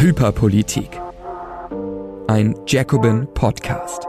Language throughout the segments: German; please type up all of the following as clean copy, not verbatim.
Hyperpolitik. Ein Jacobin Podcast.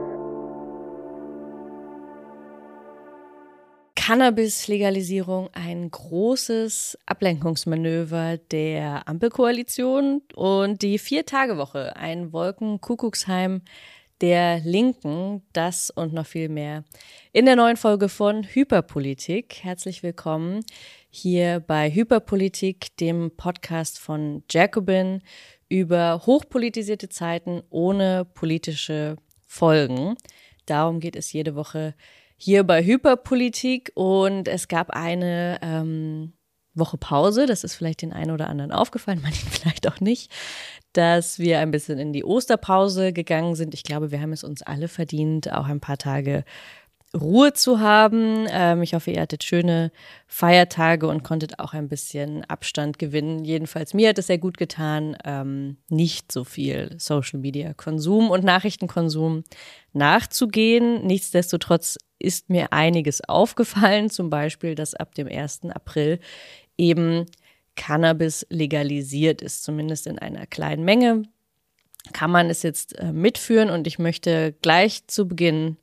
Cannabis-Legalisierung, ein großes Ablenkungsmanöver der Ampelkoalition und die 4-Tage-Woche, ein Wolkenkuckucksheim der Linken, das und noch viel mehr in der neuen Folge von Hyperpolitik. Herzlich willkommen hier bei Hyperpolitik, dem Podcast von Jacobin über hochpolitisierte Zeiten ohne politische Folgen. Darum geht es jede Woche hier bei Hyperpolitik und es gab eine Woche Pause, das ist vielleicht den einen oder anderen aufgefallen, manchen vielleicht auch nicht, dass wir ein bisschen in die Osterpause gegangen sind. Ich glaube, wir haben es uns alle verdient, auch ein paar Tage Ruhe zu haben. Ich hoffe, ihr hattet schöne Feiertage und konntet auch ein bisschen Abstand gewinnen. Jedenfalls mir hat es sehr gut getan, nicht so viel Social-Media-Konsum und Nachrichtenkonsum nachzugehen. Nichtsdestotrotz ist mir einiges aufgefallen, zum Beispiel, dass ab dem 1. April eben Cannabis legalisiert ist, zumindest in einer kleinen Menge. Kann man es jetzt mitführen und ich möchte gleich zu Beginn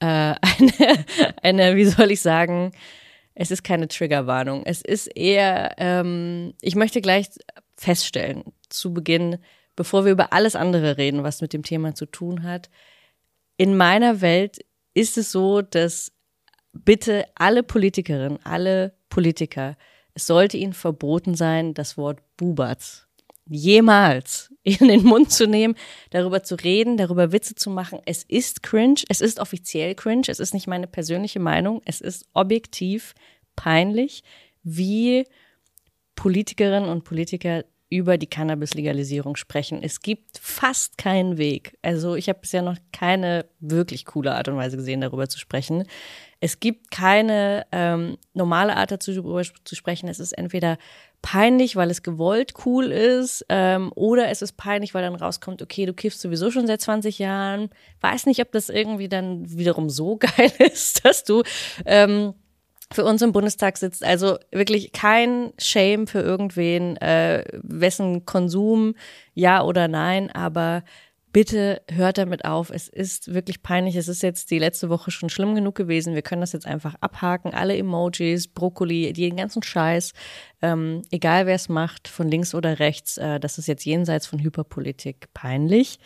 wie soll ich sagen, es ist keine Triggerwarnung. Es ist eher, ich möchte gleich feststellen, zu Beginn, bevor wir über alles andere reden, was mit dem Thema zu tun hat. In meiner Welt ist es so, dass bitte alle Politikerinnen, alle Politiker, es sollte ihnen verboten sein, das Wort Bubatz jemals in den Mund zu nehmen, darüber zu reden, darüber Witze zu machen. Es ist cringe, es ist offiziell cringe, es ist nicht meine persönliche Meinung, es ist objektiv peinlich, wie Politikerinnen und Politiker über die Cannabis-Legalisierung sprechen. Es gibt fast keinen Weg. Also ich habe bisher noch keine wirklich coole Art und Weise gesehen, darüber zu sprechen. Es gibt keine normale Art darüber zu sprechen. Es ist entweder peinlich, weil es gewollt cool ist, oder es ist peinlich, weil dann rauskommt, okay, du kiffst sowieso schon seit 20 Jahren. Weiß nicht, ob das irgendwie dann wiederum so geil ist, dass du für uns im Bundestag sitzt. Also wirklich kein Shame für irgendwen, wessen Konsum, ja oder nein, aber bitte hört damit auf. Es ist wirklich peinlich. Es ist jetzt die letzte Woche schon schlimm genug gewesen. Wir können das jetzt einfach abhaken. Alle Emojis, Brokkoli, den ganzen Scheiß, egal wer es macht, von links oder rechts, das ist jetzt jenseits von Hyperpolitik peinlich.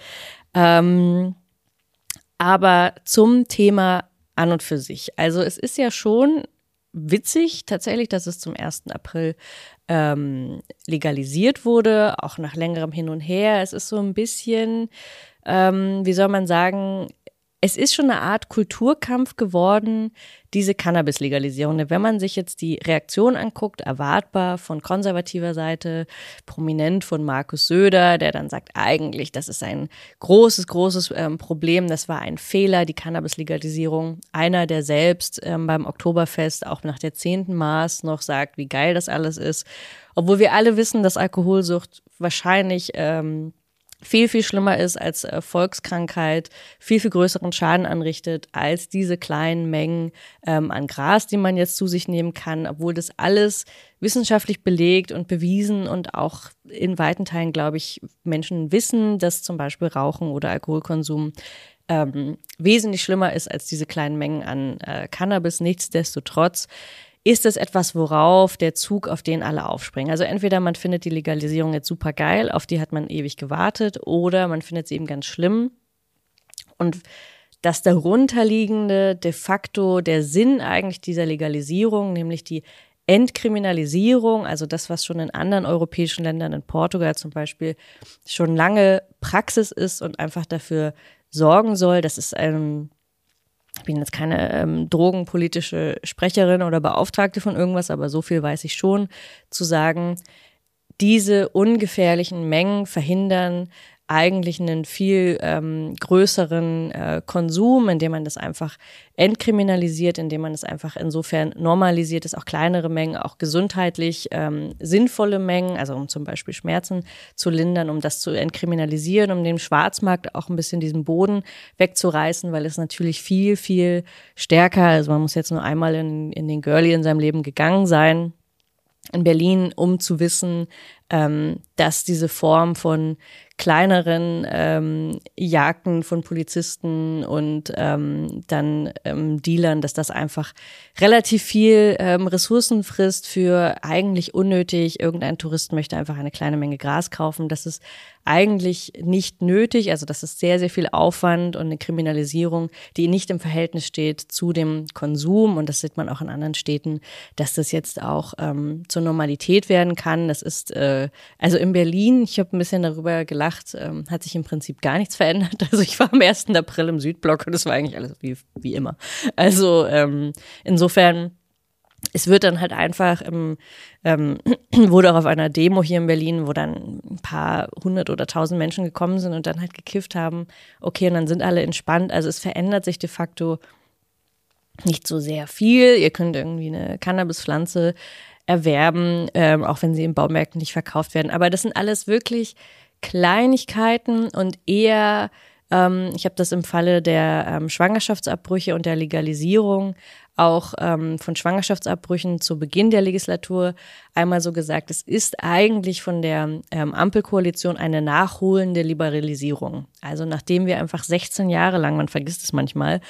Aber zum Thema an und für sich. Also es ist ja schon witzig tatsächlich, dass es zum 1. April legalisiert wurde, auch nach längerem Hin und Her. Es ist so ein bisschen, wie soll man sagen, es ist schon eine Art Kulturkampf geworden, diese Cannabis-Legalisierung. Wenn man sich jetzt die Reaktion anguckt, erwartbar von konservativer Seite, prominent von Markus Söder, der dann sagt, eigentlich, das ist ein großes Problem, das war ein Fehler, die Cannabis-Legalisierung. Einer, der selbst beim Oktoberfest auch nach der 10. Maß noch sagt, wie geil das alles ist. Obwohl wir alle wissen, dass Alkoholsucht wahrscheinlich viel, viel schlimmer ist als Volkskrankheit, viel, viel größeren Schaden anrichtet als diese kleinen Mengen an Gras, die man jetzt zu sich nehmen kann, obwohl das alles wissenschaftlich belegt und bewiesen und auch in weiten Teilen, glaube ich, Menschen wissen, dass zum Beispiel Rauchen oder Alkoholkonsum wesentlich schlimmer ist als diese kleinen Mengen an Cannabis. Nichtsdestotrotz ist es etwas, worauf der Zug, auf den alle aufspringen. Also entweder man findet die Legalisierung jetzt super geil, auf die hat man ewig gewartet, oder man findet sie eben ganz schlimm. Und das darunterliegende, de facto der Sinn eigentlich dieser Legalisierung, nämlich die Entkriminalisierung, also das, was schon in anderen europäischen Ländern, in Portugal zum Beispiel, schon lange Praxis ist und einfach dafür sorgen soll, dass es ich bin jetzt keine drogenpolitische Sprecherin oder Beauftragte von irgendwas, aber so viel weiß ich schon, zu sagen, diese ungefährlichen Mengen verhindern eigentlich einen viel größeren Konsum, indem man das einfach entkriminalisiert, indem man es einfach insofern normalisiert, dass auch kleinere Mengen, auch gesundheitlich sinnvolle Mengen, also um zum Beispiel Schmerzen zu lindern, um das zu entkriminalisieren, um dem Schwarzmarkt auch ein bisschen diesen Boden wegzureißen, weil es natürlich viel, viel stärker, also man muss jetzt nur einmal in den Girlie in seinem Leben gegangen sein, in Berlin, um zu wissen, dass diese Form von kleineren Jagden von Polizisten und dann Dealern, dass das einfach relativ viel Ressourcen frisst für eigentlich unnötig. Irgendein Tourist möchte einfach eine kleine Menge Gras kaufen. Das ist eigentlich nicht nötig. Also das ist sehr, sehr viel Aufwand und eine Kriminalisierung, die nicht im Verhältnis steht zu dem Konsum. Und das sieht man auch in anderen Städten, dass das jetzt auch zur Normalität werden kann. Das ist also in Berlin, ich habe ein bisschen darüber gelacht, hat sich im Prinzip gar nichts verändert. Also ich war am 1. April im Südblock und es war eigentlich alles wie immer. Also insofern, es wird dann halt einfach, wurde auch auf einer Demo hier in Berlin, wo dann ein paar 100 oder 1000 Menschen gekommen sind und dann halt gekifft haben. Okay, und dann sind alle entspannt. Also es verändert sich de facto nicht so sehr viel. Ihr könnt irgendwie eine Cannabispflanze erwerben, auch wenn sie in Baumärkten nicht verkauft werden. Aber das sind alles wirklich Kleinigkeiten und eher, ich habe das im Falle der Schwangerschaftsabbrüche und der Legalisierung auch von Schwangerschaftsabbrüchen zu Beginn der Legislatur einmal so gesagt, es ist eigentlich von der Ampelkoalition eine nachholende Liberalisierung. Also nachdem wir einfach 16 Jahre lang, man vergisst es manchmal,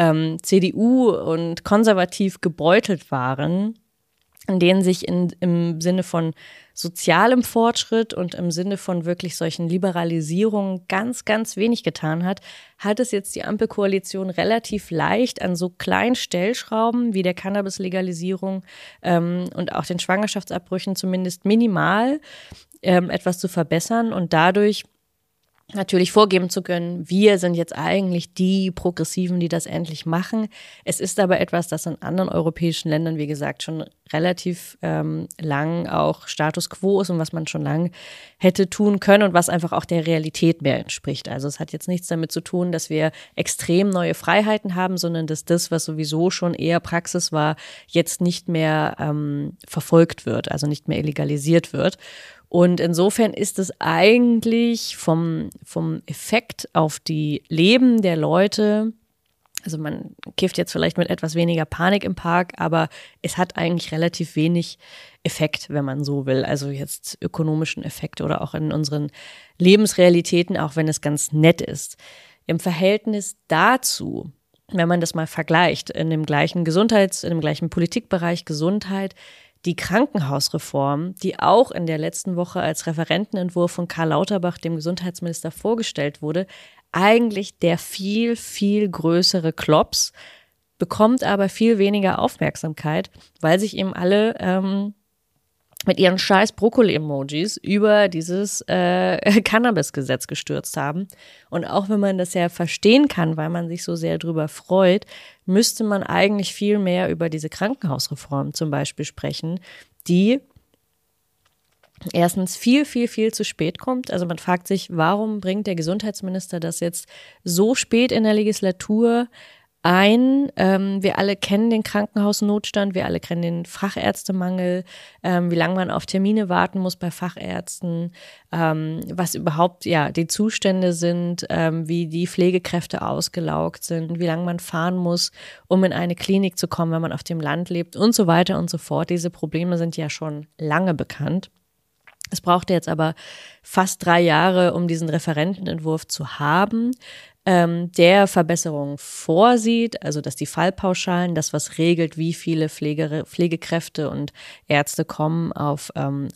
CDU und konservativ gebeutelt waren, in denen sich im Sinne von sozialem Fortschritt und im Sinne von wirklich solchen Liberalisierungen ganz, ganz wenig getan hat, hat es jetzt die Ampelkoalition relativ leicht an so kleinen Stellschrauben wie der Cannabis-Legalisierung und auch den Schwangerschaftsabbrüchen zumindest minimal etwas zu verbessern und dadurch natürlich vorgeben zu können, wir sind jetzt eigentlich die Progressiven, die das endlich machen. Es ist aber etwas, das in anderen europäischen Ländern, wie gesagt, schon relativ lang auch Status quo ist und was man schon lang hätte tun können und was einfach auch der Realität mehr entspricht. Also es hat jetzt nichts damit zu tun, dass wir extrem neue Freiheiten haben, sondern dass das, was sowieso schon eher Praxis war, jetzt nicht mehr verfolgt wird, also nicht mehr illegalisiert wird. Und insofern ist es eigentlich vom Effekt auf die Leben der Leute, also man kifft jetzt vielleicht mit etwas weniger Panik im Park, aber es hat eigentlich relativ wenig Effekt, wenn man so will. Also jetzt ökonomischen Effekt oder auch in unseren Lebensrealitäten, auch wenn es ganz nett ist. Im Verhältnis dazu, wenn man das mal vergleicht, in dem gleichen Politikbereich Gesundheit, die Krankenhausreform, die auch in der letzten Woche als Referentenentwurf von Karl Lauterbach, dem Gesundheitsminister, vorgestellt wurde, eigentlich der viel, viel größere Klops, bekommt aber viel weniger Aufmerksamkeit, weil sich eben alle mit ihren scheiß Brokkoli-Emojis über dieses Cannabis-Gesetz gestürzt haben. Und auch wenn man das ja verstehen kann, weil man sich so sehr drüber freut, müsste man eigentlich viel mehr über diese Krankenhausreform zum Beispiel sprechen, die erstens viel, viel, viel zu spät kommt. Also man fragt sich, warum bringt der Gesundheitsminister das jetzt so spät in der Legislatur ein? Wir alle kennen den Krankenhausnotstand, wir alle kennen den Fachärztemangel, wie lange man auf Termine warten muss bei Fachärzten, was überhaupt die Zustände sind, wie die Pflegekräfte ausgelaugt sind, wie lange man fahren muss, um in eine Klinik zu kommen, wenn man auf dem Land lebt und so weiter und so fort. Diese Probleme sind ja schon lange bekannt. Es brauchte jetzt aber fast 3 Jahre, um diesen Referentenentwurf zu haben, der Verbesserungen vorsieht, also dass die Fallpauschalen, das was regelt, wie viele Pflegekräfte und Ärzte kommen auf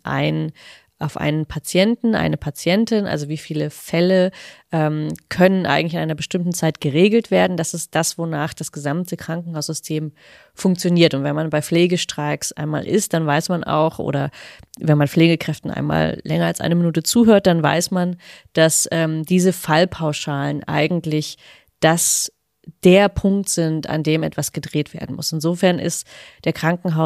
einen Patienten, eine Patientin, also wie viele Fälle können eigentlich in einer bestimmten Zeit geregelt werden. Das ist das, wonach das gesamte Krankenhaussystem funktioniert. Und wenn man bei Pflegestreiks einmal ist, dann weiß man auch, oder wenn man Pflegekräften einmal länger als 1 Minute zuhört, dann weiß man, dass diese Fallpauschalen eigentlich der Punkt sind, an dem etwas gedreht werden muss. Insofern ist der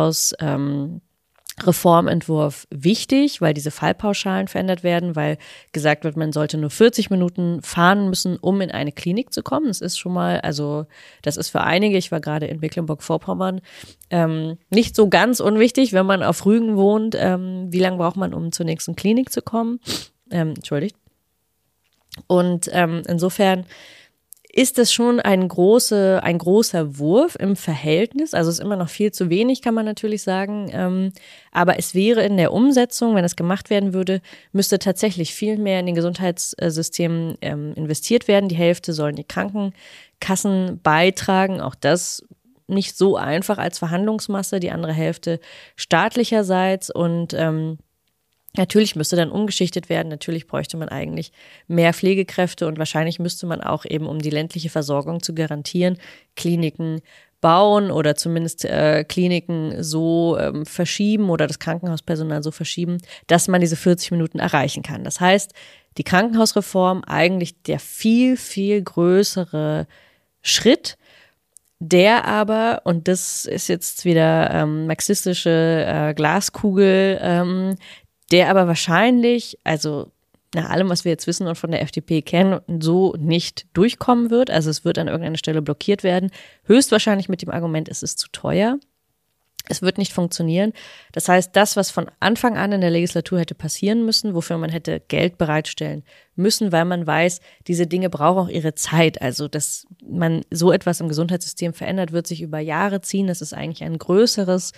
Reformentwurf wichtig, weil diese Fallpauschalen verändert werden, weil gesagt wird, man sollte nur 40 Minuten fahren müssen, um in eine Klinik zu kommen. Das ist schon mal, also das ist für einige, ich war gerade in Mecklenburg-Vorpommern, nicht so ganz unwichtig, wenn man auf Rügen wohnt, wie lange braucht man, um zur nächsten Klinik zu kommen? Entschuldigt. Und insofern ist das schon ein großer Wurf im Verhältnis. Also es ist immer noch viel zu wenig, kann man natürlich sagen. Aber es wäre in der Umsetzung, wenn es gemacht werden würde, müsste tatsächlich viel mehr in den Gesundheitssystemen investiert werden. Die Hälfte sollen die Krankenkassen beitragen. Auch das nicht so einfach als Verhandlungsmasse. Die andere Hälfte staatlicherseits. Und natürlich müsste dann umgeschichtet werden, natürlich bräuchte man eigentlich mehr Pflegekräfte und wahrscheinlich müsste man auch eben, um die ländliche Versorgung zu garantieren, Kliniken bauen oder zumindest Kliniken so verschieben oder das Krankenhauspersonal so verschieben, dass man diese 40 Minuten erreichen kann. Das heißt, die Krankenhausreform eigentlich der viel, viel größere Schritt, der aber, und das ist jetzt wieder marxistische Glaskugel, der aber wahrscheinlich, also nach allem, was wir jetzt wissen und von der FDP kennen, so nicht durchkommen wird. Also es wird an irgendeiner Stelle blockiert werden. Höchstwahrscheinlich mit dem Argument, es ist zu teuer. Es wird nicht funktionieren. Das heißt, das, was von Anfang an in der Legislatur hätte passieren müssen, wofür man hätte Geld bereitstellen müssen, weil man weiß, diese Dinge brauchen auch ihre Zeit. Also, dass man so etwas im Gesundheitssystem verändert, wird sich über Jahre ziehen. Das ist eigentlich ein größeres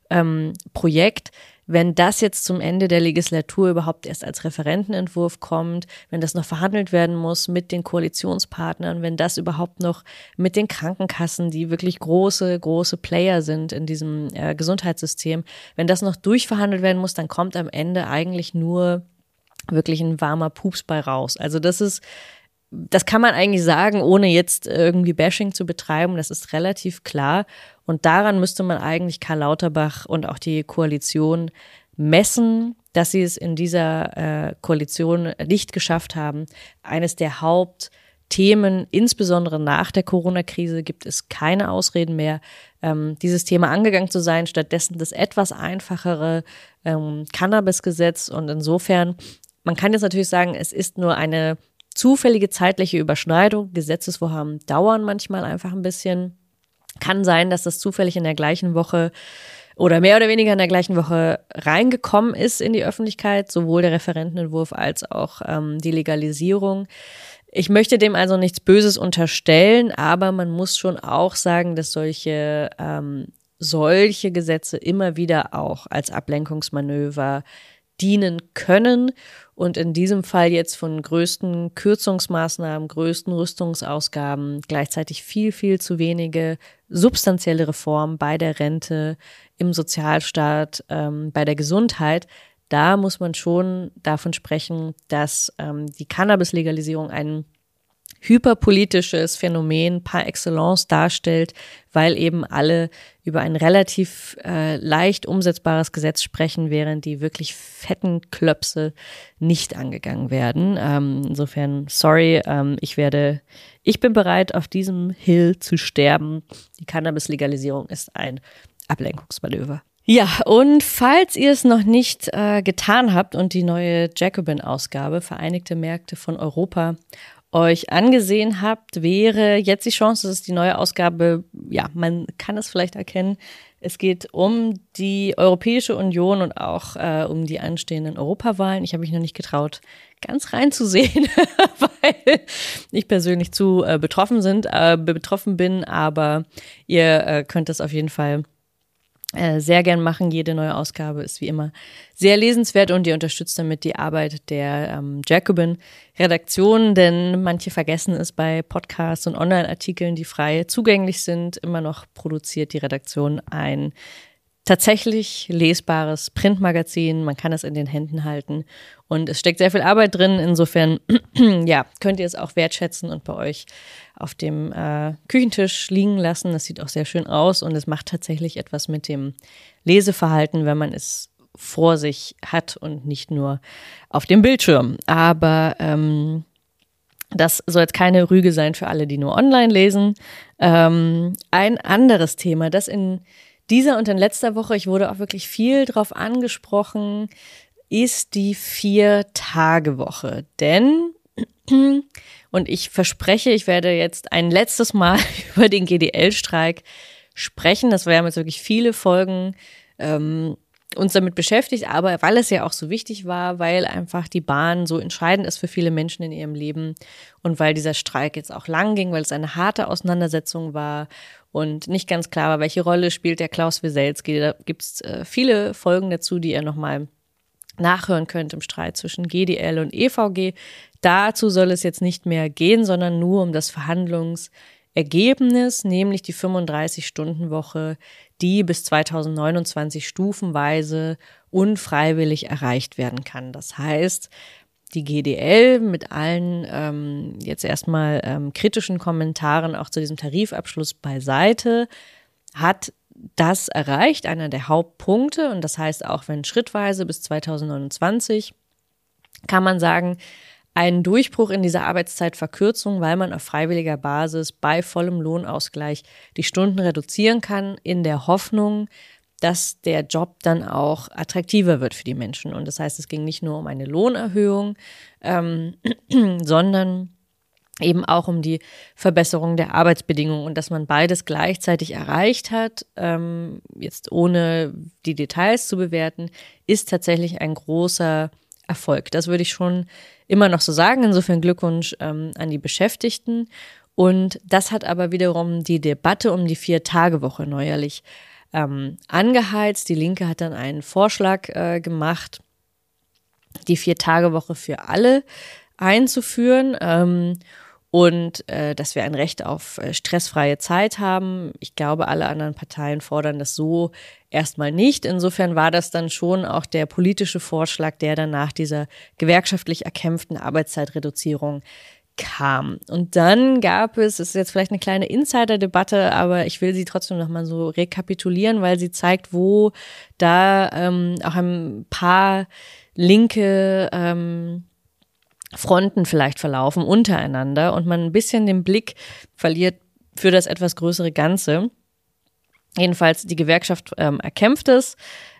Projekt. Wenn das jetzt zum Ende der Legislatur überhaupt erst als Referentenentwurf kommt, wenn das noch verhandelt werden muss mit den Koalitionspartnern, wenn das überhaupt noch mit den Krankenkassen, die wirklich große Player sind in diesem Gesundheitssystem, wenn das noch durchverhandelt werden muss, dann kommt am Ende eigentlich nur wirklich ein warmer Pups bei raus. Also das kann man eigentlich sagen, ohne jetzt irgendwie Bashing zu betreiben. Das ist relativ klar. Und daran müsste man eigentlich Karl Lauterbach und auch die Koalition messen, dass sie es in dieser Koalition nicht geschafft haben. Eines der Hauptthemen, insbesondere nach der Corona-Krise, gibt es keine Ausreden mehr, dieses Thema angegangen zu sein. Stattdessen das etwas einfachere Cannabis-Gesetz. Und insofern, man kann jetzt natürlich sagen, es ist nur eine zufällige zeitliche Überschneidung. Gesetzesvorhaben dauern manchmal einfach ein bisschen. Kann sein, dass das zufällig in der gleichen Woche oder mehr oder weniger in der gleichen Woche reingekommen ist in die Öffentlichkeit, sowohl der Referentenentwurf als auch die Legalisierung. Ich möchte dem also nichts Böses unterstellen, aber man muss schon auch sagen, dass solche Gesetze immer wieder auch als Ablenkungsmanöver dienen können und in diesem Fall jetzt von größten Kürzungsmaßnahmen, größten Rüstungsausgaben, gleichzeitig viel, viel zu wenige substanzielle Reformen bei der Rente, im Sozialstaat, bei der Gesundheit. Da muss man schon davon sprechen, dass die Cannabis-Legalisierung ein hyperpolitisches Phänomen par excellence darstellt, weil eben alle über ein relativ leicht umsetzbares Gesetz sprechen, während die wirklich fetten Klöpse nicht angegangen werden. Insofern, sorry, ich bin bereit, auf diesem Hill zu sterben. Die Cannabis-Legalisierung ist ein Ablenkungsmanöver. Ja, und falls ihr es noch nicht getan habt und die neue Jacobin-Ausgabe Vereinigte Märkte von Europa euch angesehen habt, wäre jetzt die Chance, dass es die neue Ausgabe, ja, man kann es vielleicht erkennen, es geht um die Europäische Union und auch um die anstehenden Europawahlen. Ich habe mich noch nicht getraut, ganz reinzusehen, weil ich persönlich zu betroffen bin, aber ihr könnt das auf jeden Fall sehr gern machen. Jede neue Ausgabe ist wie immer sehr lesenswert und ihr unterstützt damit die Arbeit der Jacobin-Redaktion, denn manche vergessen es bei Podcasts und Online-Artikeln, die frei zugänglich sind. Immer noch produziert die Redaktion ein tatsächlich lesbares Printmagazin. Man kann es in den Händen halten und es steckt sehr viel Arbeit drin. Insofern ja, könnt ihr es auch wertschätzen und bei euch auf dem Küchentisch liegen lassen. Das sieht auch sehr schön aus und es macht tatsächlich etwas mit dem Leseverhalten, wenn man es vor sich hat und nicht nur auf dem Bildschirm. Aber das soll jetzt keine Rüge sein für alle, die nur online lesen. Ein anderes Thema, das in dieser und in letzter Woche, ich wurde auch wirklich viel drauf angesprochen, ist die 4-Tage-Woche. Denn, und ich verspreche, ich werde jetzt ein letztes Mal über den GDL-Streik sprechen. Das war ja jetzt wirklich viele Folgen uns damit beschäftigt, aber weil es ja auch so wichtig war, weil einfach die Bahn so entscheidend ist für viele Menschen in ihrem Leben und weil dieser Streik jetzt auch lang ging, weil es eine harte Auseinandersetzung war und nicht ganz klar war, welche Rolle spielt der Klaus Wieselski. Da gibt es viele Folgen dazu, die ihr nochmal nachhören könnt im Streit zwischen GDL und EVG. Dazu soll es jetzt nicht mehr gehen, sondern nur um das Verhandlungsergebnis, nämlich die 35-Stunden-Woche, die bis 2029 stufenweise unfreiwillig erreicht werden kann. Das heißt, die GDL mit allen jetzt erstmal kritischen Kommentaren auch zu diesem Tarifabschluss beiseite hat das erreicht, einer der Hauptpunkte. Und das heißt, auch wenn schrittweise bis 2029 kann man sagen, ein Durchbruch in dieser Arbeitszeitverkürzung, weil man auf freiwilliger Basis bei vollem Lohnausgleich die Stunden reduzieren kann, in der Hoffnung, dass der Job dann auch attraktiver wird für die Menschen. Und das heißt, es ging nicht nur um eine Lohnerhöhung, sondern eben auch um die Verbesserung der Arbeitsbedingungen und dass man beides gleichzeitig erreicht hat, jetzt ohne die Details zu bewerten, ist tatsächlich ein großer Erfolg. Das würde ich schon immer noch so sagen. Insofern Glückwunsch an die Beschäftigten. Und das hat aber wiederum die Debatte um die 4-Tage-Woche neuerlich angeheizt. Die Linke hat dann einen Vorschlag gemacht, die 4-Tage-Woche für alle einzuführen und dass wir ein Recht auf stressfreie Zeit haben. Ich glaube, alle anderen Parteien fordern das so erstmal nicht. Insofern war das dann schon auch der politische Vorschlag, der dann nach dieser gewerkschaftlich erkämpften Arbeitszeitreduzierung kam. Und dann gab es ist jetzt vielleicht eine kleine Insider-Debatte, aber ich will sie trotzdem nochmal so rekapitulieren, weil sie zeigt, wo da auch ein paar linke Fronten vielleicht verlaufen untereinander und man ein bisschen den Blick verliert für das etwas größere Ganze. Jedenfalls die Gewerkschaft erkämpft es.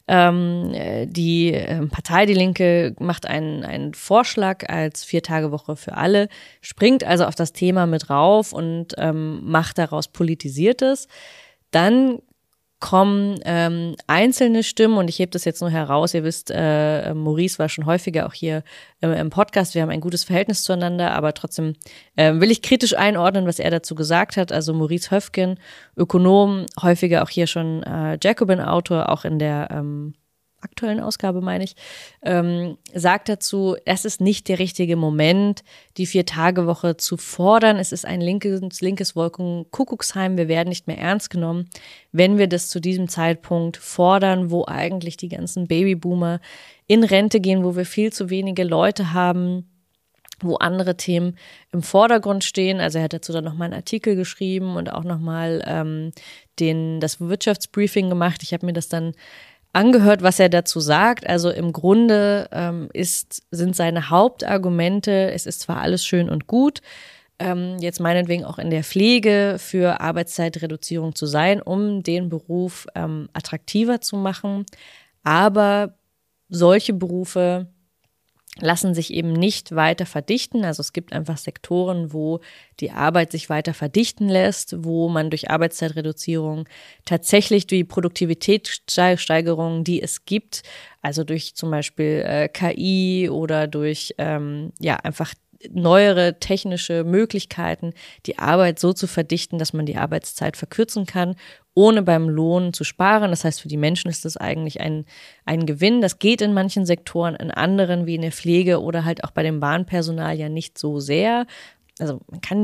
Die Partei Die Linke macht einen Vorschlag als 4-Tage-Woche für alle, springt also auf das Thema mit rauf und macht daraus Politisiertes. Dann kommen einzelne Stimmen und ich hebe das jetzt nur heraus. Ihr wisst, Maurice war schon häufiger auch hier im Podcast. Wir haben ein gutes Verhältnis zueinander, aber trotzdem will ich kritisch einordnen, was er dazu gesagt hat. Also Maurice Höfgen, Ökonom, häufiger auch hier schon Jacobin-Autor, auch in der aktuellen Ausgabe, meine ich, sagt dazu, es ist nicht der richtige Moment, die 4-Tage-Woche zu fordern. Es ist ein linkes Wolkenkuckucksheim. Wir werden nicht mehr ernst genommen, wenn wir das zu diesem Zeitpunkt fordern, wo eigentlich die ganzen Babyboomer in Rente gehen, wo wir viel zu wenige Leute haben, wo andere Themen im Vordergrund stehen. Also er hat dazu dann nochmal einen Artikel geschrieben und auch nochmal das Wirtschaftsbriefing gemacht. Ich habe mir das dann angehört, was er dazu sagt. Also im Grunde sind seine Hauptargumente, es ist zwar alles schön und gut, jetzt meinetwegen auch in der Pflege für Arbeitszeitreduzierung zu sein, um den Beruf attraktiver zu machen, aber solche Berufe lassen sich eben nicht weiter verdichten. Also es gibt einfach Sektoren, wo die Arbeit sich weiter verdichten lässt, wo man durch Arbeitszeitreduzierung tatsächlich die Produktivitätssteigerung, die es gibt, also durch zum Beispiel KI oder durch einfach neuere technische Möglichkeiten, die Arbeit so zu verdichten, dass man die Arbeitszeit verkürzen kann, ohne beim Lohn zu sparen. Das heißt, für die Menschen ist das eigentlich ein Gewinn. Das geht in manchen Sektoren, in anderen wie in der Pflege oder halt auch bei dem Bahnpersonal ja nicht so sehr. Also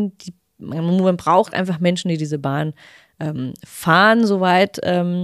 man braucht einfach Menschen, die diese Bahn fahren, soweit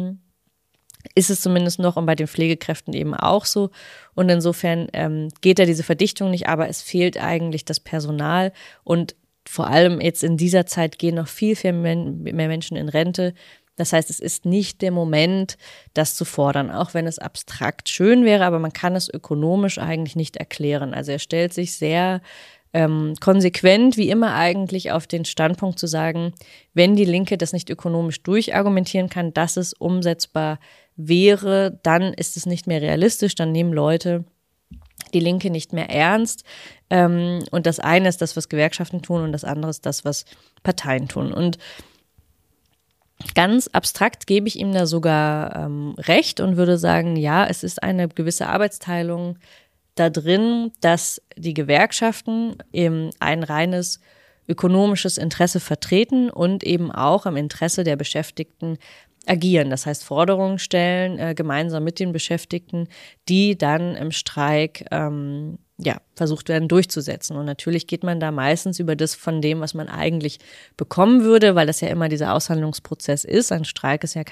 ist es zumindest noch und bei den Pflegekräften eben auch so. Und insofern geht da diese Verdichtung nicht, aber es fehlt eigentlich das Personal und vor allem jetzt in dieser Zeit gehen noch viel mehr Menschen in Rente. Das heißt, es ist nicht der Moment, das zu fordern, auch wenn es abstrakt schön wäre, aber man kann es ökonomisch eigentlich nicht erklären. Also er stellt sich sehr konsequent, wie immer eigentlich, auf den Standpunkt zu sagen, wenn die Linke das nicht ökonomisch durchargumentieren kann, dass es umsetzbar wäre, dann ist es nicht mehr realistisch, dann nehmen Leute die Linke nicht mehr ernst. Und das eine ist das, was Gewerkschaften tun und das andere ist das, was Parteien tun. Und Ganz abstrakt gebe ich ihm da sogar recht und würde sagen, ja, es ist eine gewisse Arbeitsteilung da drin, dass die Gewerkschaften eben ein reines ökonomisches Interesse vertreten und eben auch im Interesse der Beschäftigten agieren. Das heißt, Forderungen stellen, gemeinsam mit den Beschäftigten, die dann im Streik versucht werden durchzusetzen. Und natürlich geht man da meistens über das von dem, was man eigentlich bekommen würde, weil das ja immer dieser Aushandlungsprozess ist. Ein Streik ist ja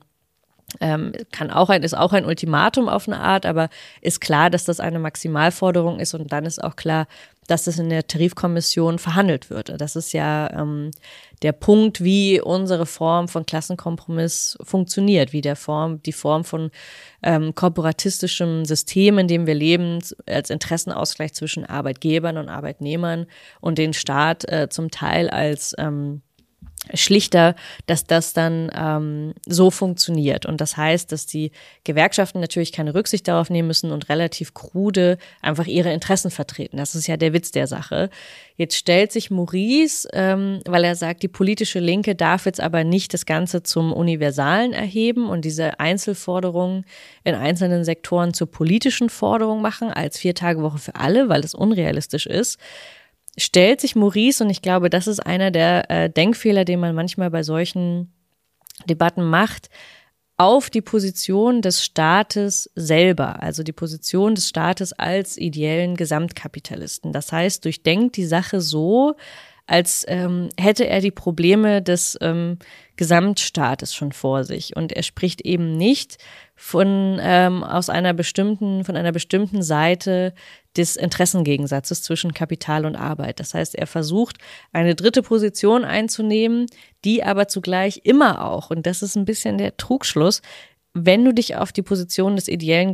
ist auch ein Ultimatum auf eine Art, aber ist klar, dass das eine Maximalforderung ist und dann ist auch klar, dass das in der Tarifkommission verhandelt wird. Das ist ja der Punkt, wie unsere Form von Klassenkompromiss funktioniert, wie die Form von korporatistischem System, in dem wir leben, als Interessenausgleich zwischen Arbeitgebern und Arbeitnehmern und den Staat zum Teil als Schlichter, dass das dann so funktioniert. Und das heißt, dass die Gewerkschaften natürlich keine Rücksicht darauf nehmen müssen und relativ krude einfach ihre Interessen vertreten. Das ist ja der Witz der Sache. Jetzt stellt sich Maurice, weil er sagt, die politische Linke darf jetzt aber nicht das Ganze zum Universalen erheben und diese Einzelforderungen in einzelnen Sektoren zur politischen Forderung machen, als 4-Tage-Woche für alle, weil das unrealistisch ist. Stellt sich Maurice, und ich glaube, das ist einer der Denkfehler, den man manchmal bei solchen Debatten macht, auf die Position des Staates selber, also die Position des Staates als ideellen Gesamtkapitalisten. Das heißt, durchdenkt die Sache so, als hätte er die Probleme des Gesamtstaates schon vor sich. Und er spricht eben nicht von einer bestimmten Seite des Interessengegensatzes zwischen Kapital und Arbeit. Das heißt, er versucht, eine dritte Position einzunehmen, die aber zugleich immer auch, und das ist ein bisschen der Trugschluss, wenn du dich auf die Position des ideellen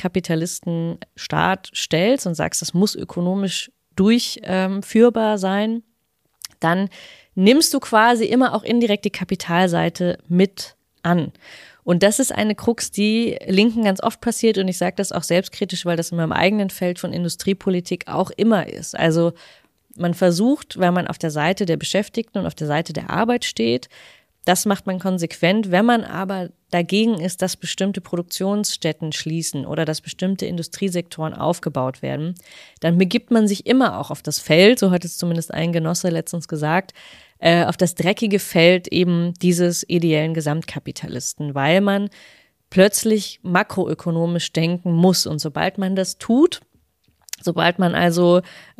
Gesamtkapitalisten-Staat stellst und sagst, das muss ökonomisch durchführbar sein, dann nimmst du quasi immer auch indirekt die Kapitalseite mit an. Und das ist eine Krux, die Linken ganz oft passiert, und ich sage das auch selbstkritisch, weil das in meinem eigenen Feld von Industriepolitik auch immer ist. Also man versucht, wenn man auf der Seite der Beschäftigten und auf der Seite der Arbeit steht, das macht man konsequent. Wenn man aber dagegen ist, dass bestimmte Produktionsstätten schließen oder dass bestimmte Industriesektoren aufgebaut werden, dann begibt man sich immer auch auf das Feld, so hat es zumindest ein Genosse letztens gesagt, auf das dreckige Feld eben dieses ideellen Gesamtkapitalisten, weil man plötzlich makroökonomisch denken muss. Und sobald man das tut, sobald man also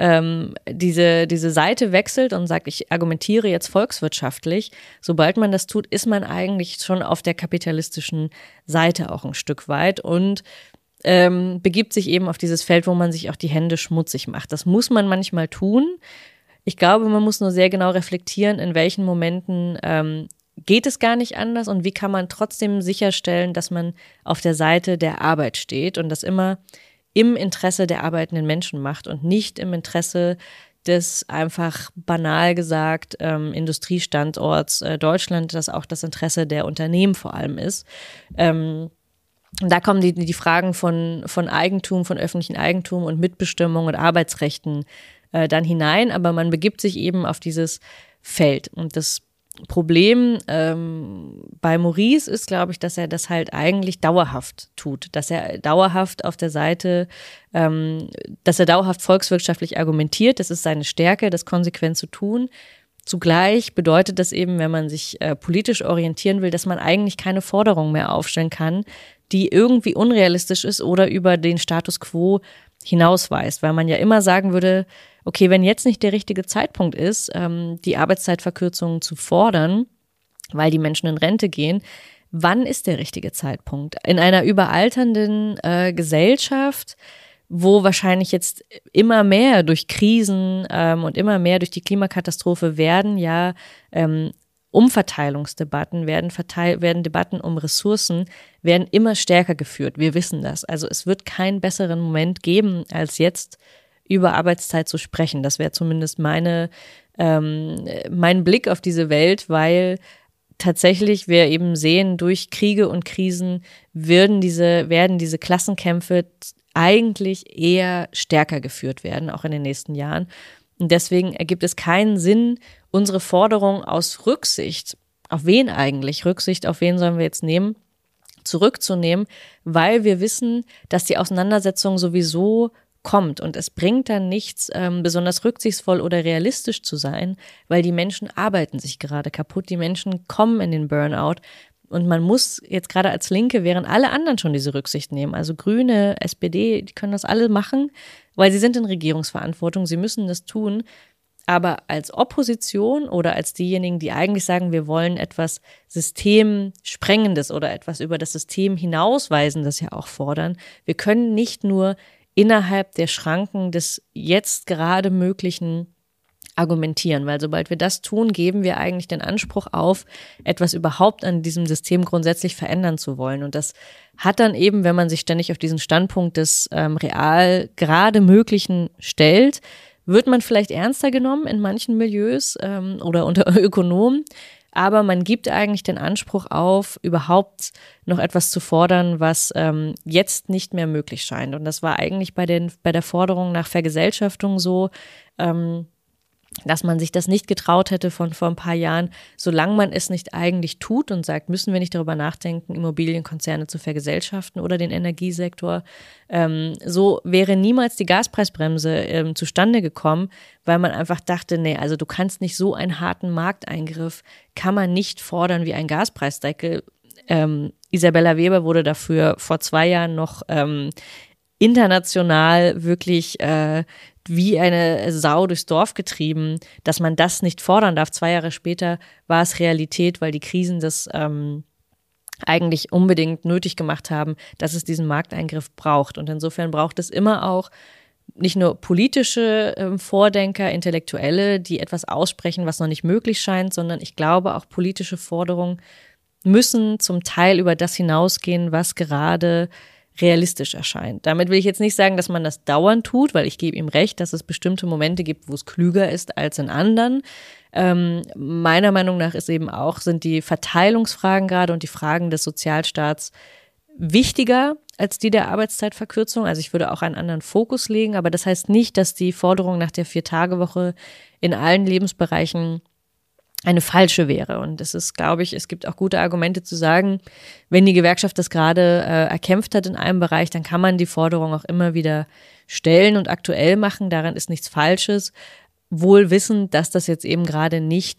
diese Seite wechselt und sagt, ich argumentiere jetzt volkswirtschaftlich, sobald man das tut, ist man eigentlich schon auf der kapitalistischen Seite auch ein Stück weit und begibt sich eben auf dieses Feld, wo man sich auch die Hände schmutzig macht. Das muss man manchmal tun. Ich glaube, man muss nur sehr genau reflektieren, in welchen Momenten geht es gar nicht anders und wie kann man trotzdem sicherstellen, dass man auf der Seite der Arbeit steht und das immer im Interesse der arbeitenden Menschen macht und nicht im Interesse des einfach banal gesagt Industriestandorts Deutschland, das auch das Interesse der Unternehmen vor allem ist. Da kommen die Fragen von Eigentum, von öffentlichem Eigentum und Mitbestimmung und Arbeitsrechten dann hinein, aber man begibt sich eben auf dieses Feld. Und das Problem bei Maurice ist, glaube ich, dass er das halt eigentlich dauerhaft tut, dass er dauerhaft auf der Seite, dass er dauerhaft volkswirtschaftlich argumentiert, das ist seine Stärke, das konsequent zu tun. Zugleich bedeutet das eben, wenn man sich politisch orientieren will, dass man eigentlich keine Forderung mehr aufstellen kann, die irgendwie unrealistisch ist oder über den Status quo hinausweist, weil man ja immer sagen würde, okay, wenn jetzt nicht der richtige Zeitpunkt ist, die Arbeitszeitverkürzungen zu fordern, weil die Menschen in Rente gehen, wann ist der richtige Zeitpunkt? In einer überalternden Gesellschaft, wo wahrscheinlich jetzt immer mehr durch Krisen und immer mehr durch die Klimakatastrophe werden ja Umverteilungsdebatten, werden Debatten um Ressourcen, werden immer stärker geführt. Wir wissen das. Also es wird keinen besseren Moment geben, als jetzt über Arbeitszeit zu sprechen. Das wäre zumindest mein Blick auf diese Welt, weil tatsächlich wir eben sehen, durch Kriege und Krisen werden diese Klassenkämpfe eigentlich eher stärker geführt werden, auch in den nächsten Jahren. Und deswegen ergibt es keinen Sinn, unsere Forderung aus Rücksicht auf wen eigentlich, Rücksicht auf wen sollen wir jetzt nehmen, zurückzunehmen, weil wir wissen, dass die Auseinandersetzung sowieso kommt und es bringt dann nichts, besonders rücksichtsvoll oder realistisch zu sein, weil die Menschen arbeiten sich gerade kaputt, die Menschen kommen in den Burnout und man muss jetzt gerade als Linke, während alle anderen schon diese Rücksicht nehmen, also Grüne, SPD, die können das alle machen, weil sie sind in Regierungsverantwortung, sie müssen das tun, aber als Opposition oder als diejenigen, die eigentlich sagen, wir wollen etwas Systemsprengendes oder etwas über das System hinausweisendes ja auch fordern, wir können nicht nur innerhalb der Schranken des jetzt gerade Möglichen argumentieren, weil sobald wir das tun, geben wir eigentlich den Anspruch auf, etwas überhaupt an diesem System grundsätzlich verändern zu wollen. Und das hat dann eben, wenn man sich ständig auf diesen Standpunkt des real gerade Möglichen stellt, wird man vielleicht ernster genommen in manchen Milieus oder unter Ökonomen. Aber man gibt eigentlich den Anspruch auf, überhaupt noch etwas zu fordern, was jetzt nicht mehr möglich scheint. Und das war eigentlich bei der Forderung nach Vergesellschaftung so, dass man sich das nicht getraut hätte von vor ein paar Jahren, solange man es nicht eigentlich tut und sagt, müssen wir nicht darüber nachdenken, Immobilienkonzerne zu vergesellschaften oder den Energiesektor. So wäre niemals die Gaspreisbremse zustande gekommen, weil man einfach dachte, nee, also du kannst nicht so einen harten Markteingriff, kann man nicht fordern wie ein Gaspreisdeckel. Isabella Weber wurde dafür vor 2 Jahren noch international wirklich wie eine Sau durchs Dorf getrieben, dass man das nicht fordern darf. 2 Jahre später war es Realität, weil die Krisen das eigentlich unbedingt nötig gemacht haben, dass es diesen Markteingriff braucht. Und insofern braucht es immer auch nicht nur politische Vordenker, Intellektuelle, die etwas aussprechen, was noch nicht möglich scheint, sondern ich glaube auch politische Forderungen müssen zum Teil über das hinausgehen, was gerade realistisch erscheint. Damit will ich jetzt nicht sagen, dass man das dauernd tut, weil ich gebe ihm recht, dass es bestimmte Momente gibt, wo es klüger ist als in anderen. Meiner Meinung nach sind die Verteilungsfragen gerade und die Fragen des Sozialstaats wichtiger als die der Arbeitszeitverkürzung. Also ich würde auch einen anderen Fokus legen, aber das heißt nicht, dass die Forderung nach der 4-Tage-Woche in allen Lebensbereichen eine falsche wäre. Und es ist, glaube ich, es gibt auch gute Argumente zu sagen, wenn die Gewerkschaft das gerade erkämpft hat in einem Bereich, dann kann man die Forderung auch immer wieder stellen und aktuell machen. Daran ist nichts Falsches. Wohl wissend, dass das jetzt eben gerade nicht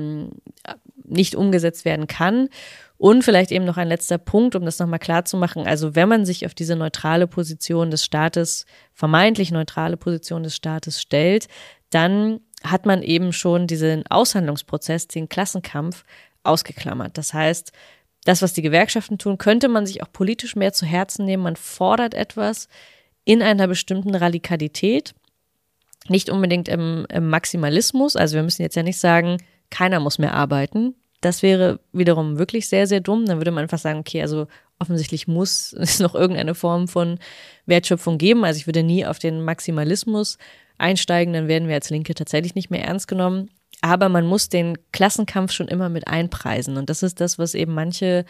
umgesetzt werden kann. Und vielleicht eben noch ein letzter Punkt, um das nochmal klar zu machen. Also wenn man sich auf diese neutrale Position des Staates, vermeintlich neutrale Position des Staates stellt, dann hat man eben schon diesen Aushandlungsprozess, den Klassenkampf ausgeklammert. Das heißt, das, was die Gewerkschaften tun, könnte man sich auch politisch mehr zu Herzen nehmen. Man fordert etwas in einer bestimmten Radikalität, nicht unbedingt im Maximalismus. Also wir müssen jetzt ja nicht sagen, keiner muss mehr arbeiten. Das wäre wiederum wirklich sehr, sehr dumm. Dann würde man einfach sagen, okay, also offensichtlich muss es noch irgendeine Form von Wertschöpfung geben. Also ich würde nie auf den Maximalismus einsteigen, dann werden wir als Linke tatsächlich nicht mehr ernst genommen. Aber man muss den Klassenkampf schon immer mit einpreisen. Und das ist das, was eben manche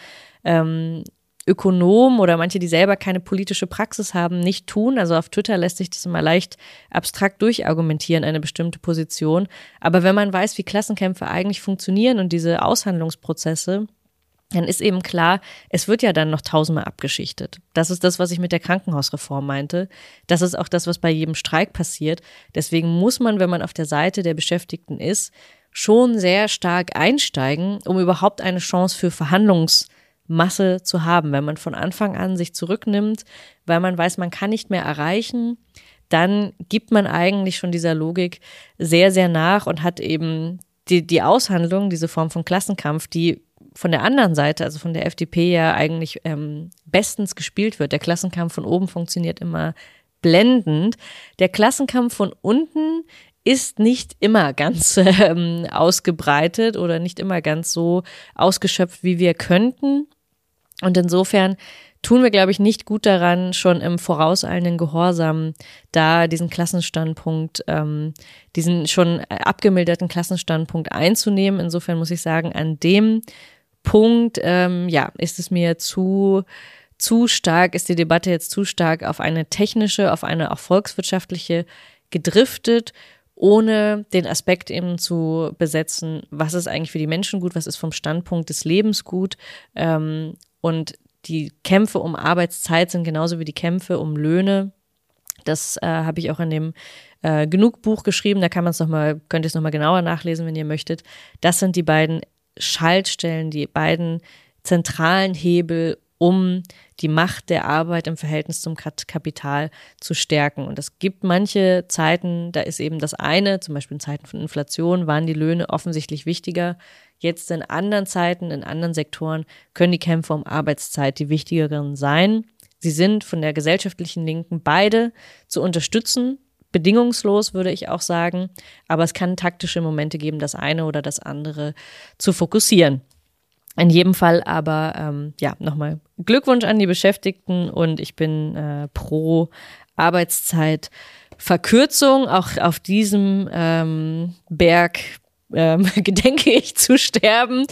Ökonomen oder manche, die selber keine politische Praxis haben, nicht tun. Also auf Twitter lässt sich das immer leicht abstrakt durchargumentieren, eine bestimmte Position. Aber wenn man weiß, wie Klassenkämpfe eigentlich funktionieren und diese Aushandlungsprozesse, dann ist eben klar, es wird ja dann noch 1000-mal abgeschichtet. Das ist das, was ich mit der Krankenhausreform meinte. Das ist auch das, was bei jedem Streik passiert. Deswegen muss man, wenn man auf der Seite der Beschäftigten ist, schon sehr stark einsteigen, um überhaupt eine Chance für Verhandlungsmasse zu haben. Wenn man von Anfang an sich zurücknimmt, weil man weiß, man kann nicht mehr erreichen, dann gibt man eigentlich schon dieser Logik sehr, sehr nach und hat eben die Aushandlung, diese Form von Klassenkampf, die von der anderen Seite, also von der FDP ja eigentlich bestens gespielt wird. Der Klassenkampf von oben funktioniert immer blendend. Der Klassenkampf von unten ist nicht immer ganz ausgebreitet oder nicht immer ganz so ausgeschöpft, wie wir könnten. Und insofern tun wir, glaube ich, nicht gut daran, schon im vorauseilenden Gehorsam da diesen Klassenstandpunkt, diesen schon abgemilderten Klassenstandpunkt einzunehmen. Insofern muss ich sagen, an dem Punkt, ist es mir zu stark, ist die Debatte jetzt zu stark auf eine technische, auf eine auch volkswirtschaftliche gedriftet. ohne den Aspekt eben zu besetzen, was ist eigentlich für die Menschen gut, was ist vom Standpunkt des Lebens gut. Und die Kämpfe um Arbeitszeit sind genauso wie die Kämpfe um Löhne. Das habe ich auch in dem Genug-Buch geschrieben, da könnt ihr es nochmal genauer nachlesen, wenn ihr möchtet. Das sind die beiden Schaltstellen, die beiden zentralen Hebel, um die Macht der Arbeit im Verhältnis zum Kapital zu stärken. Und es gibt manche Zeiten, da ist eben das eine, zum Beispiel in Zeiten von Inflation, waren die Löhne offensichtlich wichtiger. Jetzt in anderen Zeiten, in anderen Sektoren können die Kämpfe um Arbeitszeit die wichtigeren sein. Sie sind von der gesellschaftlichen Linken beide zu unterstützen, bedingungslos würde ich auch sagen, aber es kann taktische Momente geben, das eine oder das andere zu fokussieren. In jedem Fall aber, nochmal Glückwunsch an die Beschäftigten und ich bin pro Arbeitszeitverkürzung. Auch auf diesem Berg gedenke ich zu sterben.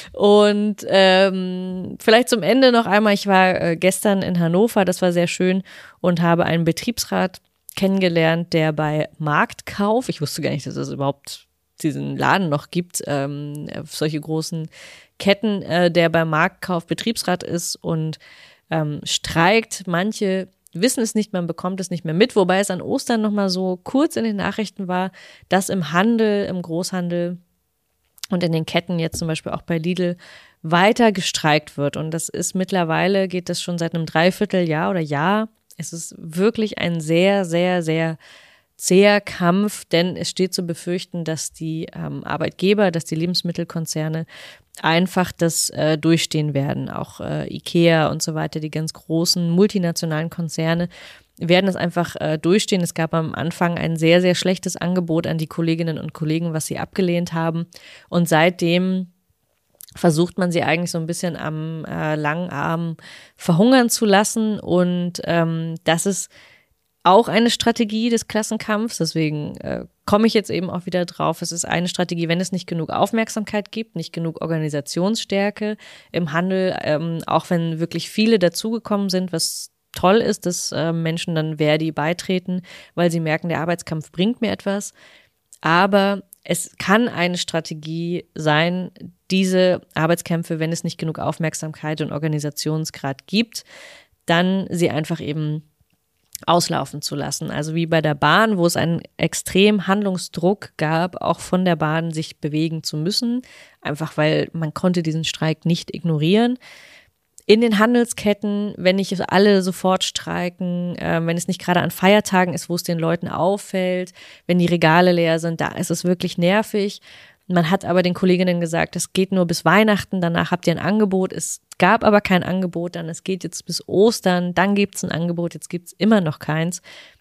Und vielleicht zum Ende noch einmal, ich war gestern in Hannover, das war sehr schön und habe einen Betriebsrat kennengelernt, der bei Marktkauf, ich wusste gar nicht, dass es überhaupt diesen Laden noch gibt, solche großen Ketten, der beim Marktkauf Betriebsrat ist und streikt. Manche wissen es nicht, man bekommt es nicht mehr mit, wobei es an Ostern nochmal so kurz in den Nachrichten war, dass im Handel, im Großhandel und in den Ketten jetzt zum Beispiel auch bei Lidl weiter gestreikt wird. Und das ist mittlerweile, geht das schon seit einem Dreivierteljahr oder Jahr. Es ist wirklich ein sehr, sehr, sehr zäher Kampf, denn es steht zu befürchten, dass die Arbeitgeber, dass die Lebensmittelkonzerne einfach das durchstehen werden. Auch IKEA und so weiter, die ganz großen multinationalen Konzerne werden es einfach durchstehen. Es gab am Anfang ein sehr, sehr schlechtes Angebot an die Kolleginnen und Kollegen, was sie abgelehnt haben. Und seitdem versucht man sie eigentlich so ein bisschen am langen Arm verhungern zu lassen. Und das ist auch eine Strategie des Klassenkampfs. Deswegen komme ich jetzt eben auch wieder drauf. Es ist eine Strategie, wenn es nicht genug Aufmerksamkeit gibt, nicht genug Organisationsstärke im Handel, auch wenn wirklich viele dazugekommen sind, was toll ist, dass Menschen dann Verdi beitreten, weil sie merken, der Arbeitskampf bringt mir etwas. Aber es kann eine Strategie sein, diese Arbeitskämpfe, wenn es nicht genug Aufmerksamkeit und Organisationsgrad gibt, dann sie einfach eben auslaufen zu lassen. Also wie bei der Bahn, wo es einen extremen Handlungsdruck gab, auch von der Bahn sich bewegen zu müssen, einfach weil man konnte diesen Streik nicht ignorieren. In den Handelsketten, wenn nicht alle sofort streiken, wenn es nicht gerade an Feiertagen ist, wo es den Leuten auffällt, wenn die Regale leer sind, da ist es wirklich nervig. Man hat aber den Kolleginnen gesagt, es geht nur bis Weihnachten, danach habt ihr ein Angebot. Es gab aber kein Angebot, dann es geht jetzt bis Ostern, dann gibt es ein Angebot, jetzt gibt es immer noch keins.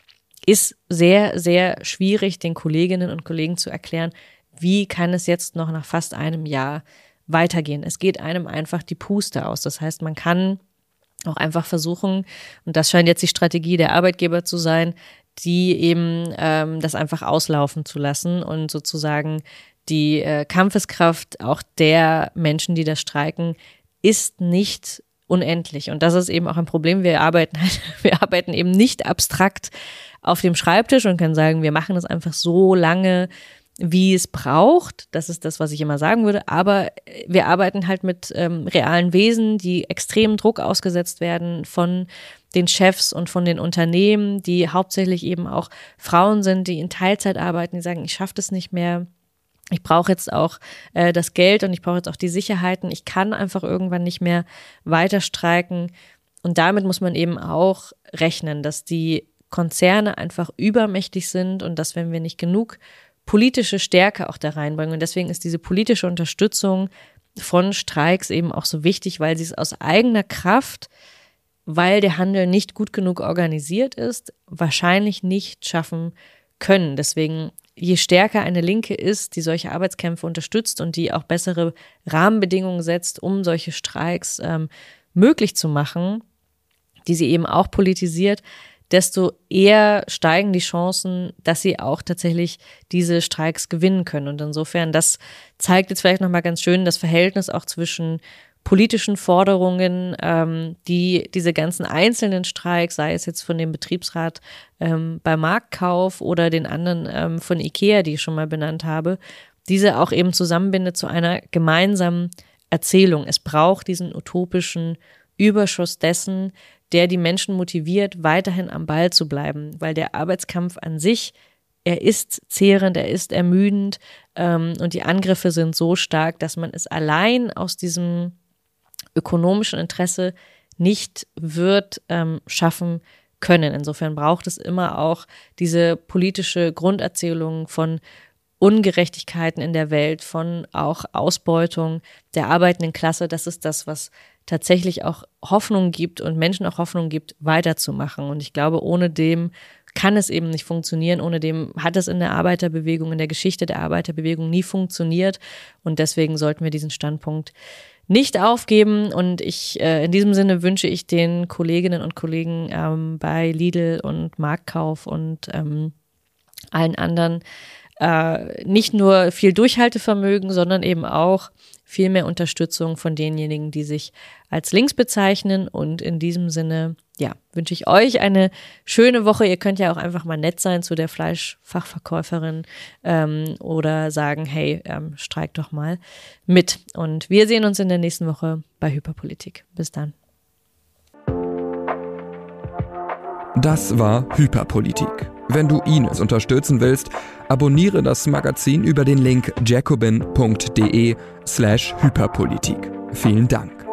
Ist sehr, sehr schwierig, den Kolleginnen und Kollegen zu erklären, wie kann es jetzt noch nach fast einem Jahr weitergehen. Es geht einem einfach die Puste aus. Das heißt, man kann auch einfach versuchen, und das scheint jetzt die Strategie der Arbeitgeber zu sein, die eben das einfach auslaufen zu lassen und sozusagen die Kampfeskraft auch der Menschen, die da streiken, ist nicht unendlich. Und das ist eben auch ein Problem. Wir arbeiten eben nicht abstrakt auf dem Schreibtisch und können sagen, wir machen das einfach so lange, wie es braucht. Das ist das, was ich immer sagen würde. Aber wir arbeiten halt mit realen Wesen, die extremen Druck ausgesetzt werden von den Chefs und von den Unternehmen, die hauptsächlich eben auch Frauen sind, die in Teilzeit arbeiten, die sagen, ich schaffe das nicht mehr. Ich brauche jetzt auch das Geld und ich brauche jetzt auch die Sicherheiten. Ich kann einfach irgendwann nicht mehr weiter streiken. Und damit muss man eben auch rechnen, dass die Konzerne einfach übermächtig sind und dass, wenn wir nicht genug politische Stärke auch da reinbringen, und deswegen ist diese politische Unterstützung von Streiks eben auch so wichtig, weil sie es aus eigener Kraft, weil der Handel nicht gut genug organisiert ist, wahrscheinlich nicht schaffen können. Deswegen, je stärker eine Linke ist, die solche Arbeitskämpfe unterstützt und die auch bessere Rahmenbedingungen setzt, um solche Streiks möglich zu machen, die sie eben auch politisiert, desto eher steigen die Chancen, dass sie auch tatsächlich diese Streiks gewinnen können. Und insofern, das zeigt jetzt vielleicht nochmal ganz schön das Verhältnis auch zwischen politischen Forderungen, die diese ganzen einzelnen Streiks, sei es jetzt von dem Betriebsrat bei Marktkauf oder den anderen von IKEA, die ich schon mal benannt habe, diese auch eben zusammenbindet zu einer gemeinsamen Erzählung. Es braucht diesen utopischen Überschuss dessen, der die Menschen motiviert, weiterhin am Ball zu bleiben, weil der Arbeitskampf an sich, er ist zehrend, er ist ermüdend und die Angriffe sind so stark, dass man es allein aus diesem ökonomischen Interesse nicht wird schaffen können. Insofern braucht es immer auch diese politische Grunderzählung von Ungerechtigkeiten in der Welt, von auch Ausbeutung der arbeitenden Klasse. Das ist das, was tatsächlich auch Hoffnung gibt und Menschen auch Hoffnung gibt, weiterzumachen. Und ich glaube, ohne dem kann es eben nicht funktionieren. Ohne dem hat es in der Arbeiterbewegung, in der Geschichte der Arbeiterbewegung nie funktioniert. Und deswegen sollten wir diesen Standpunkt nicht aufgeben. Und in diesem Sinne wünsche ich den Kolleginnen und Kollegen bei Lidl und Marktkauf und allen anderen nicht nur viel Durchhaltevermögen, sondern eben auch viel mehr Unterstützung von denjenigen, die sich als links bezeichnen. Und in diesem Sinne, ja, wünsche ich euch eine schöne Woche. Ihr könnt ja auch einfach mal nett sein zu der Fleischfachverkäuferin oder sagen, hey, streikt doch mal mit. Und wir sehen uns in der nächsten Woche bei Hyperpolitik. Bis dann. Das war Hyperpolitik. Wenn du Ines unterstützen willst, abonniere das Magazin über den Link jacobin.de/Hyperpolitik. Vielen Dank.